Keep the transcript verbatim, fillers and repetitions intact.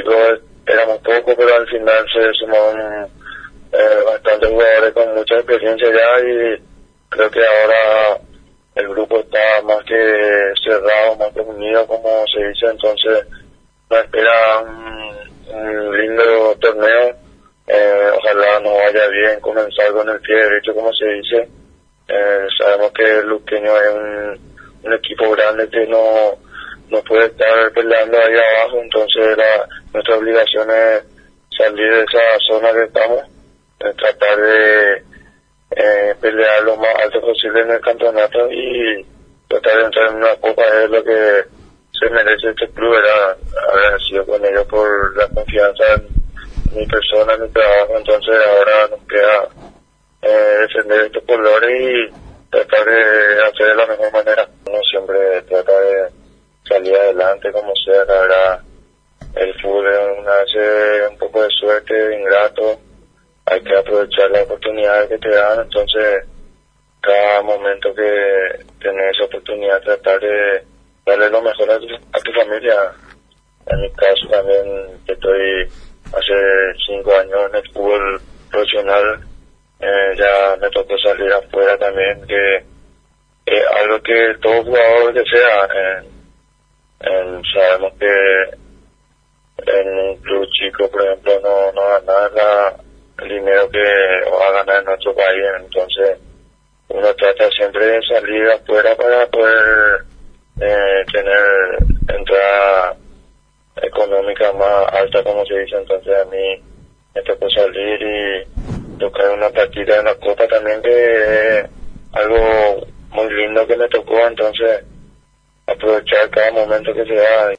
nosotros éramos pocos, pero al final se sumaron eh, bastantes jugadores con mucha experiencia ya, y creo que ahora el grupo está más que cerrado, más que unido, como se dice. Entonces nos espera un, un lindo torneo. Eh, ojalá nos vaya bien, comenzar con el pie derecho, como se dice. Eh, sabemos que el Luqueño es un, un equipo grande que no, no puede estar peleando ahí abajo, entonces la, nuestra obligación es salir de esa zona que estamos, eh, tratar de eh, pelear lo más alto posible en el campeonato y tratar de entrar en una copa. Es lo que se merece este club. Era agradecido con ellos por la confianza en mi persona, en mi trabajo. Entonces ahora nos queda eh, defender estos colores y tratar de hacer de la mejor manera. Uno siempre trata de salir adelante como sea. La verdad, el fútbol es una vez un poco de suerte, ingrato. Hay que aprovechar las oportunidades que te dan. Entonces cada momento que tenés esa oportunidad, tratar de darle lo mejor a tu, a tu familia. En mi caso también, que estoy hace cinco años en el fútbol profesional, eh, ya me tocó salir afuera también, que es algo que todo jugador desea. Eh, eh, sabemos que en un club chico, por ejemplo, no, no ganar la, el dinero que va a ganar en nuestro país. Entonces uno trata siempre de salir afuera para poder eh, tener entrada económica más alta, como se dice. Entonces a mí me tocó salir y tocar una partida en la copa también, que es algo muy lindo que me tocó. Entonces aprovechar cada momento que se da.